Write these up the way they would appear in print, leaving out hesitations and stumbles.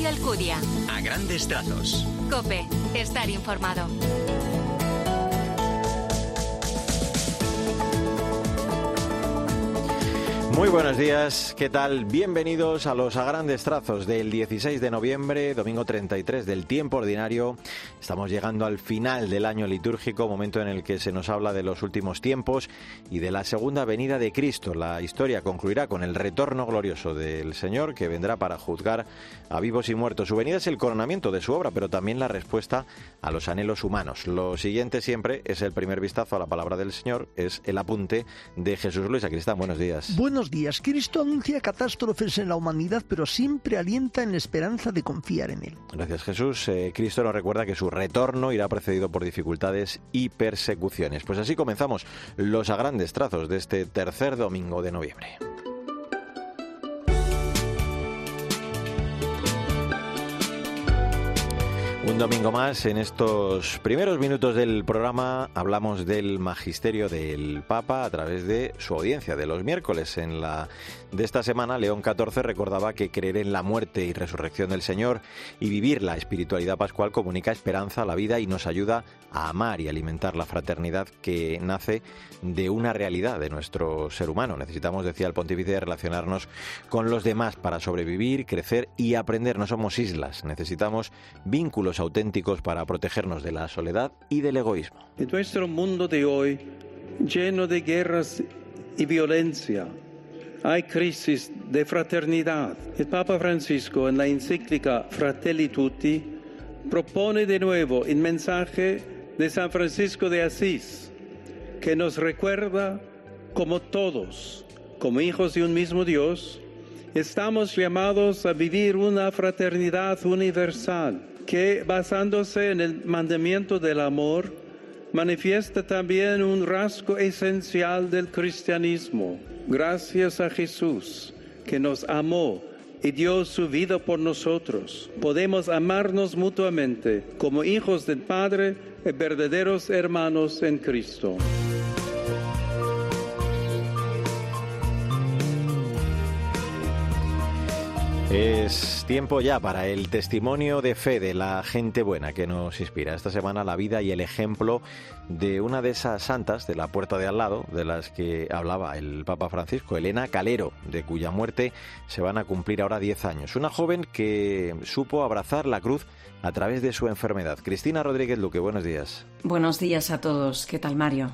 Mario Alcudia. A grandes trazos. COPE. Estar informado. Muy buenos días, ¿qué tal? Bienvenidos a los A Grandes Trazos del 16 de noviembre, domingo 33 del tiempo ordinario. Estamos llegando al final del año litúrgico, momento en el que se nos habla de los últimos tiempos y de la segunda venida de Cristo. La historia concluirá con el retorno glorioso del Señor, que vendrá para juzgar a vivos y muertos. Su venida es el coronamiento de su obra, pero también la respuesta a los anhelos humanos. Lo siguiente siempre es el primer vistazo a la palabra del Señor, es el apunte de Jesús Luis Sacristán. Buenos días. Buenos días. Cristo anuncia catástrofes en la humanidad, pero siempre alienta en la esperanza de confiar en Él. Gracias, Jesús. Cristo nos recuerda que su retorno irá precedido por dificultades y persecuciones. Pues así comenzamos los A Grandes Trazos de este tercer domingo de noviembre. Un domingo más, en estos primeros minutos del programa hablamos del magisterio del Papa a través de su audiencia de los miércoles. En la de esta semana, León XIV recordaba que creer en la muerte y resurrección del Señor y vivir la espiritualidad pascual comunica esperanza a la vida y nos ayuda a amar y alimentar la fraternidad que nace de una realidad de nuestro ser humano. Necesitamos, decía el pontífice, relacionarnos con los demás para sobrevivir, crecer y aprender. No somos islas, necesitamos vínculos auténticos para protegernos de la soledad y del egoísmo. En nuestro mundo de hoy, lleno de guerras y violencia, hay crisis de fraternidad. El Papa Francisco, en la encíclica Fratelli Tutti, propone de nuevo el mensaje de San Francisco de Asís, que nos recuerda como todos, como hijos de un mismo Dios, estamos llamados a vivir una fraternidad universal que, basándose en el mandamiento del amor, manifiesta también un rasgo esencial del cristianismo. Gracias a Jesús, que nos amó y dio su vida por nosotros, podemos amarnos mutuamente como hijos del Padre y verdaderos hermanos en Cristo. Es tiempo ya para el testimonio de fe de la gente buena que nos inspira. Esta semana la vida y el ejemplo de una de esas santas de la puerta de al lado, de las que hablaba el Papa Francisco, Elena Calero, de cuya muerte se van a cumplir ahora 10 años. Una joven que supo abrazar la cruz a través de su enfermedad. Cristina Rodríguez Luque, buenos días. Buenos días a todos. ¿Qué tal, Mario?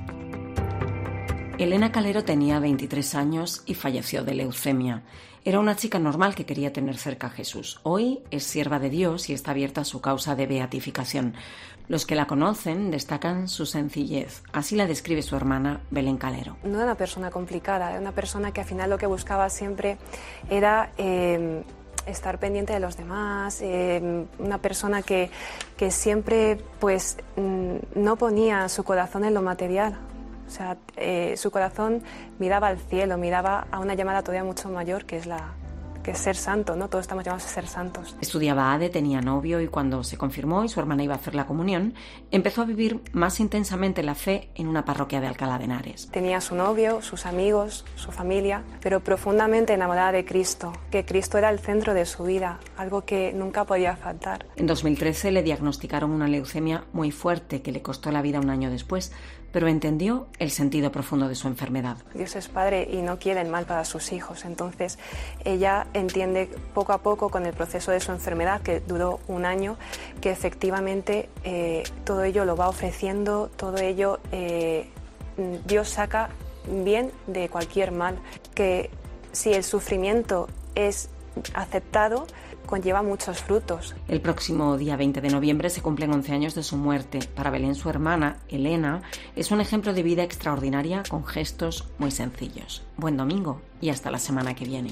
Elena Calero tenía 23 años y falleció de leucemia. Era una chica normal que quería tener cerca a Jesús. Hoy es sierva de Dios y está abierta a su causa de beatificación. Los que la conocen destacan su sencillez. Así la describe su hermana Belén Calero. No era una persona complicada, era una persona que al final lo que buscaba siempre era estar pendiente de los demás, una persona que siempre pues no ponía su corazón en lo material. O sea, su corazón miraba al cielo, miraba a una llamada todavía mucho mayor, que es ser santo, ¿no? Todos estamos llamados a ser santos. Estudiaba ADE, tenía novio y cuando se confirmó y su hermana iba a hacer la comunión, empezó a vivir más intensamente la fe en una parroquia de Alcalá de Henares. Tenía su novio, sus amigos, su familia, pero profundamente enamorada de Cristo, que Cristo era el centro de su vida, algo que nunca podía faltar. En 2013 le diagnosticaron una leucemia muy fuerte que le costó la vida un año después, pero entendió el sentido profundo de su enfermedad. Dios es padre y no quiere el mal para sus hijos, entonces ella entiende poco a poco con el proceso de su enfermedad, que duró un año, que efectivamente todo ello lo va ofreciendo, todo ello Dios saca bien de cualquier mal, que si el sufrimiento es aceptado, conlleva muchos frutos. El próximo día 20 de noviembre se cumplen 11 años de su muerte. Para Belén, su hermana, Elena, es un ejemplo de vida extraordinaria con gestos muy sencillos. Buen domingo y hasta la semana que viene.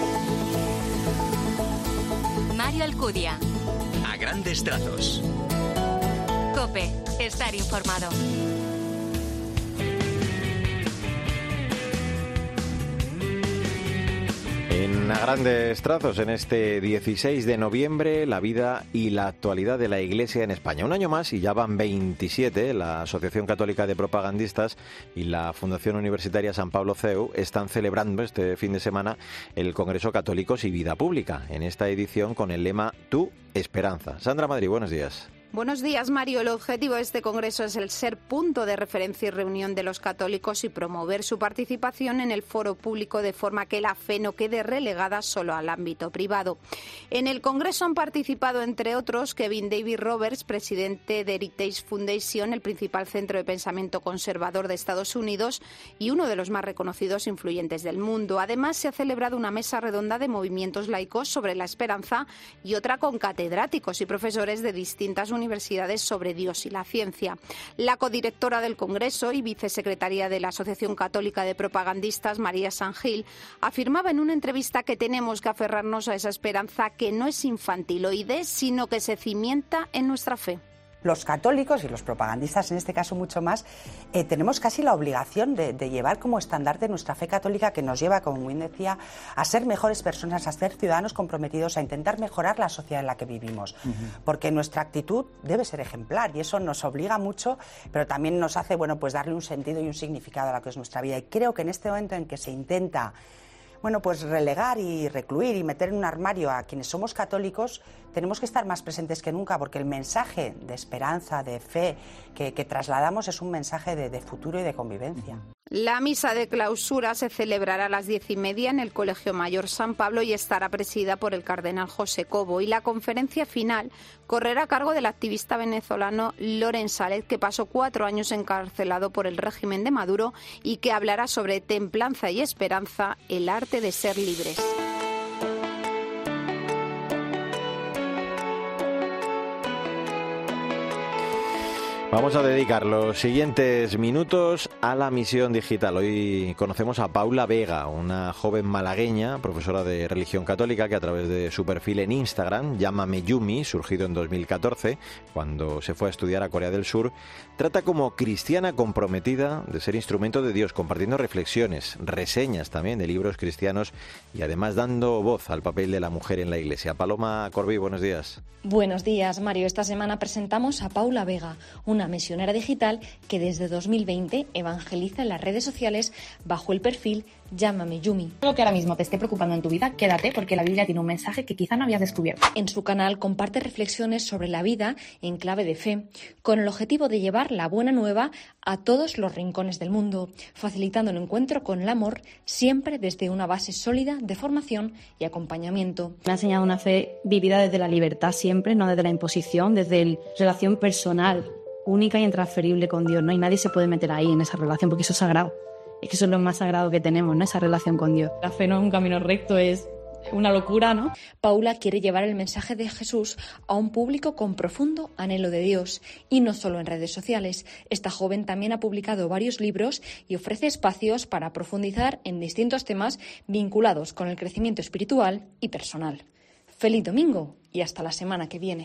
Mario Alcudia. A grandes trazos. COPE. Estar informado. En A grandes trazos, en este 16 de noviembre, la vida y la actualidad de la Iglesia en España. Un año más, y ya van 27, la Asociación Católica de Propagandistas y la Fundación Universitaria San Pablo CEU están celebrando este fin de semana el Congreso Católicos y Vida Pública, en esta edición con el lema Tu Esperanza. Sandra Madrid, buenos días. Buenos días, Mario. El objetivo de este congreso es el ser punto de referencia y reunión de los católicos y promover su participación en el foro público de forma que la fe no quede relegada solo al ámbito privado. En el congreso han participado, entre otros, Kevin David Roberts, presidente de Heritage Foundation, el principal centro de pensamiento conservador de Estados Unidos y uno de los más reconocidos e influyentes del mundo. Además, se ha celebrado una mesa redonda de movimientos laicos sobre la esperanza y otra con catedráticos y profesores de distintas universidades sobre Dios y la ciencia. La codirectora del Congreso y vicesecretaria de la Asociación Católica de Propagandistas, María Sangil, afirmaba en una entrevista que tenemos que aferrarnos a esa esperanza que no es infantiloide, sino que se cimienta en nuestra fe. Los católicos y los propagandistas, en este caso mucho más, tenemos casi la obligación de llevar como estandarte nuestra fe católica, que nos lleva, como bien decía, a ser mejores personas, a ser ciudadanos comprometidos, a intentar mejorar la sociedad en la que vivimos. Porque nuestra actitud debe ser ejemplar y eso nos obliga mucho, pero también nos hace, pues darle un sentido y un significado a lo que es nuestra vida. Y creo que en este momento en que se intenta pues relegar y recluir y meter en un armario a quienes somos católicos, tenemos que estar más presentes que nunca, porque el mensaje de esperanza, de fe que trasladamos es un mensaje de futuro y de convivencia. La misa de clausura se celebrará a las 10:30 en el Colegio Mayor San Pablo y estará presidida por el cardenal José Cobo. Y la conferencia final correrá a cargo del activista venezolano Loren Sáez, que pasó 4 años encarcelado por el régimen de Maduro y que hablará sobre templanza y esperanza, el arte de ser libres. Vamos a dedicar los siguientes minutos a la misión digital. Hoy conocemos a Paula Vega, una joven malagueña, profesora de religión católica, que a través de su perfil en Instagram, Llámame Yumi, surgido en 2014, cuando se fue a estudiar a Corea del Sur, trata como cristiana comprometida de ser instrumento de Dios, compartiendo reflexiones, reseñas también de libros cristianos y además dando voz al papel de la mujer en la Iglesia. Paloma Corbí, buenos días. Buenos días, Mario. Esta semana presentamos a Paula Vega, una misionera digital que desde 2020 evangeliza en las redes sociales bajo el perfil Llámame Yumi. Algo que ahora mismo te esté preocupando en tu vida, quédate, porque la Biblia tiene un mensaje que quizá no habías descubierto. En su canal comparte reflexiones sobre la vida en clave de fe, con el objetivo de llevar la buena nueva a todos los rincones del mundo, facilitando el encuentro con el amor, siempre desde una base sólida de formación y acompañamiento. Me ha enseñado una fe vivida desde la libertad siempre, no desde la imposición, desde la relación personal, única y intransferible con Dios, ¿no? Y nadie se puede meter ahí en esa relación porque eso es sagrado. Es que eso es lo más sagrado que tenemos, ¿no? Esa relación con Dios. La fe no es un camino recto, es una locura, ¿no? Paula quiere llevar el mensaje de Jesús a un público con profundo anhelo de Dios, y no solo en redes sociales. Esta joven también ha publicado varios libros y ofrece espacios para profundizar en distintos temas vinculados con el crecimiento espiritual y personal. Feliz domingo y hasta la semana que viene.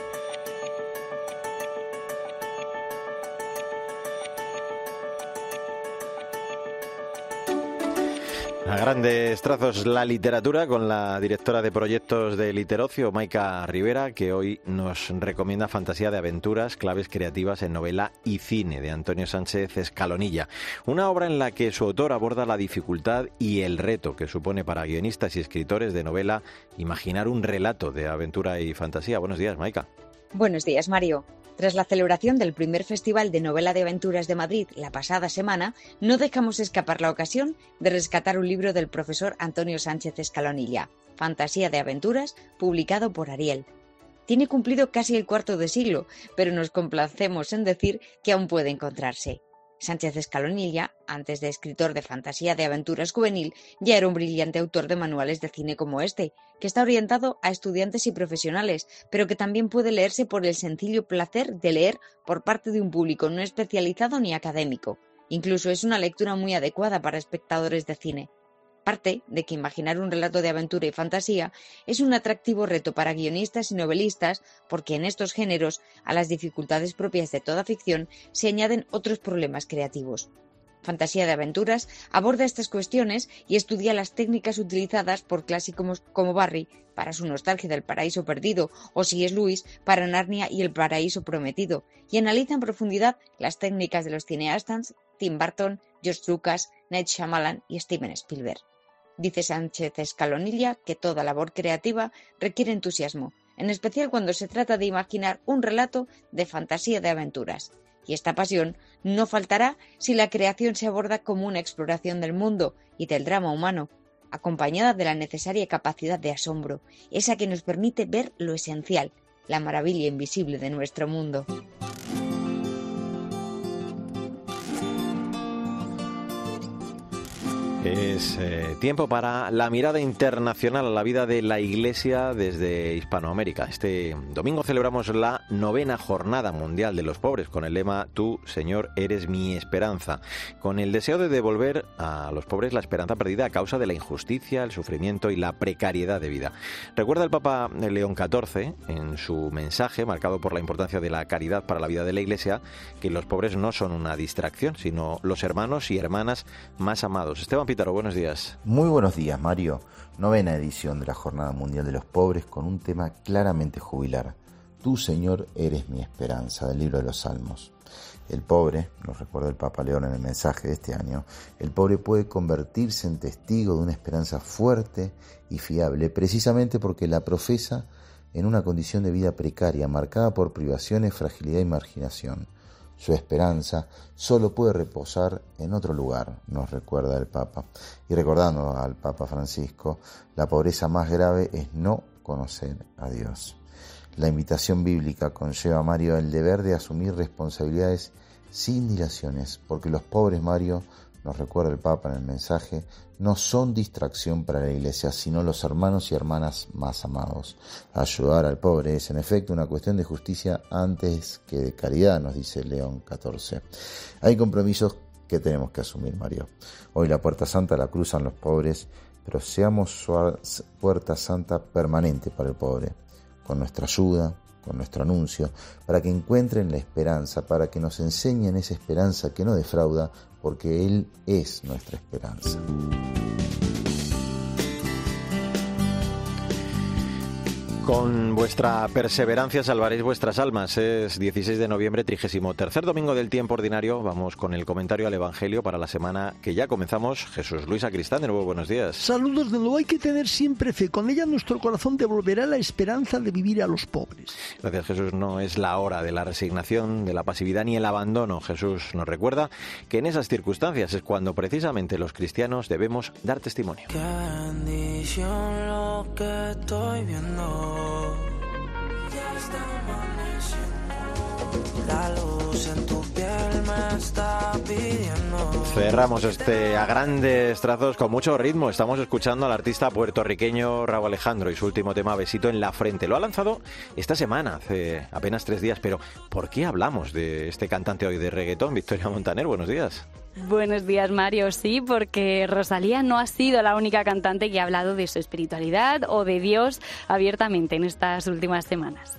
A grandes trazos la literatura con la directora de proyectos de Literocio, Maika Rivera, que hoy nos recomienda Fantasía de aventuras, claves creativas en novela y cine, de Antonio Sánchez Escalonilla. Una obra en la que su autor aborda la dificultad y el reto que supone para guionistas y escritores de novela imaginar un relato de aventura y fantasía. Buenos días, Maika. Buenos días, Mario. Tras la celebración del primer Festival de Novela de Aventuras de Madrid la pasada semana, no dejamos escapar la ocasión de rescatar un libro del profesor Antonio Sánchez Escalonilla, Fantasía de aventuras, publicado por Ariel. Tiene cumplido casi el cuarto de siglo, pero nos complacemos en decir que aún puede encontrarse. Sánchez Escalonilla, antes de escritor de fantasía de aventuras juvenil, ya era un brillante autor de manuales de cine como este, que está orientado a estudiantes y profesionales, pero que también puede leerse por el sencillo placer de leer por parte de un público no especializado ni académico. Incluso es una lectura muy adecuada para espectadores de cine. Parte de que imaginar un relato de aventura y fantasía es un atractivo reto para guionistas y novelistas, porque en estos géneros, a las dificultades propias de toda ficción, se añaden otros problemas creativos. Fantasía de aventuras aborda estas cuestiones y estudia las técnicas utilizadas por clásicos como Barrie para su nostalgia del paraíso perdido o C.S. Lewis para Narnia y el paraíso prometido, y analiza en profundidad las técnicas de los cineastas Tim Burton, George Lucas, Night Shyamalan y Steven Spielberg. Dice Sánchez Escalonilla que toda labor creativa requiere entusiasmo, en especial cuando se trata de imaginar un relato de fantasía de aventuras. Y esta pasión no faltará si la creación se aborda como una exploración del mundo y del drama humano, acompañada de la necesaria capacidad de asombro, esa que nos permite ver lo esencial, la maravilla invisible de nuestro mundo. Es tiempo para la mirada internacional a la vida de la Iglesia desde Hispanoamérica. Este domingo celebramos la 9ª Jornada Mundial de los Pobres con el lema Tú, Señor, eres mi esperanza, con el deseo de devolver a los pobres la esperanza perdida a causa de la injusticia, el sufrimiento y la precariedad de vida. Recuerda el Papa León XIV, en su mensaje, marcado por la importancia de la caridad para la vida de la Iglesia, que los pobres no son una distracción, sino los hermanos y hermanas más amados. Esteban Pítaro, buenos días. Muy buenos días, Mario. 9ª edición de la Jornada Mundial de los Pobres con un tema claramente jubilar. Tú, Señor, eres mi esperanza, del libro de los Salmos. El pobre, nos recuerda el Papa León en el mensaje de este año, el pobre puede convertirse en testigo de una esperanza fuerte y fiable, precisamente porque la profesa en una condición de vida precaria, marcada por privaciones, fragilidad y marginación. Su esperanza solo puede reposar en otro lugar, nos recuerda el Papa. Y recordando al Papa Francisco, la pobreza más grave es no conocer a Dios. La invitación bíblica conlleva, Mario, el deber de asumir responsabilidades sin dilaciones, porque los pobres, Mario, nos recuerda el Papa en el mensaje, no son distracción para la Iglesia, sino los hermanos y hermanas más amados. Ayudar al pobre es, en efecto, una cuestión de justicia antes que de caridad, nos dice León XIV. Hay compromisos que tenemos que asumir, Mario. Hoy la Puerta Santa la cruzan los pobres, pero seamos su Puerta Santa permanente para el pobre, con nuestra ayuda, con nuestro anuncio, para que encuentren la esperanza, para que nos enseñen esa esperanza que no defrauda, porque Él es nuestra esperanza. Con vuestra perseverancia salvaréis vuestras almas. Es 16 de noviembre, 33º domingo del tiempo ordinario. Vamos con el comentario al Evangelio para la semana que ya comenzamos. Jesús Luis Sacristán, de nuevo, buenos días. Saludos de nuevo. Hay que tener siempre fe. Con ella nuestro corazón devolverá la esperanza de vivir a los pobres. Gracias, Jesús. No es la hora de la resignación, de la pasividad ni el abandono. Jesús nos recuerda que en esas circunstancias es cuando precisamente los cristianos debemos dar testimonio. Qué bendición lo que estoy viendo. Ya está amaneciendo, la luz en tu piel me está pidiendo. Cerramos a grandes trazos con mucho ritmo. Estamos escuchando al artista puertorriqueño Rauw Alejandro y su último tema, Besito en la frente. Lo ha lanzado esta semana, hace apenas 3 días. Pero ¿por qué hablamos de este cantante hoy de reggaetón? Victoria Montaner, buenos días. Buenos días, Mario. Sí, porque Rosalía no ha sido la única cantante que ha hablado de su espiritualidad o de Dios abiertamente en estas últimas semanas.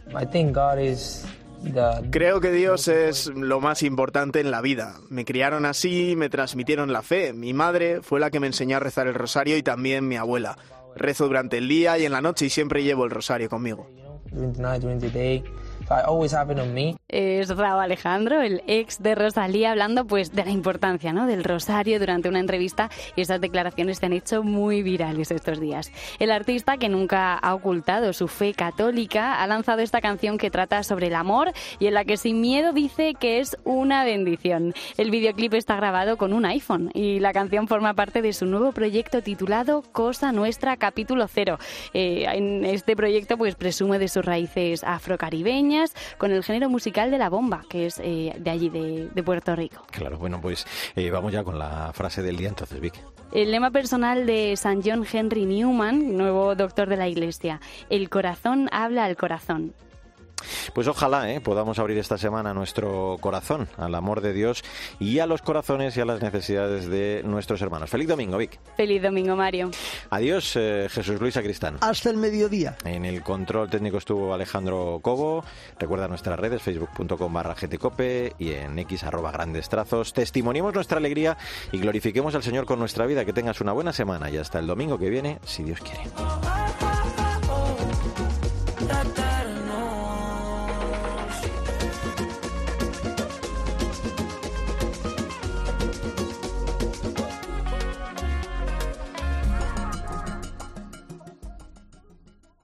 Creo que Dios es lo más importante en la vida. Me criaron así, me transmitieron la fe. Mi madre fue la que me enseñó a rezar el rosario y también mi abuela. Rezo durante el día y en la noche y siempre llevo el rosario conmigo. Es Rauw Alejandro, el ex de Rosalía, hablando pues de la importancia, ¿no?, del rosario durante una entrevista, y esas declaraciones se han hecho muy virales estos días. El artista, que nunca ha ocultado su fe católica, ha lanzado esta canción que trata sobre el amor y en la que sin miedo dice que es una bendición. El videoclip está grabado con un iPhone y la canción forma parte de su nuevo proyecto titulado Cosa Nuestra Capítulo 0. En este proyecto pues presume de sus raíces afrocaribeñas, con el género musical de la bomba, que es de allí, de Puerto Rico. Claro, bueno, pues vamos ya con la frase del día entonces, Vic. El lema personal de San John Henry Newman, nuevo doctor de la Iglesia: el corazón habla al corazón. Pues ojalá podamos abrir esta semana nuestro corazón al amor de Dios y a los corazones y a las necesidades de nuestros hermanos. Feliz domingo, Vic. Feliz domingo, Mario. Adiós, Jesús Luis Sacristán. Hasta el mediodía. En el control técnico estuvo Alejandro Cobo. Recuerda nuestras redes, facebook.com/gtcope y en x @grandestrazos. Testimoniemos nuestra alegría y glorifiquemos al Señor con nuestra vida. Que tengas una buena semana y hasta el domingo que viene, si Dios quiere.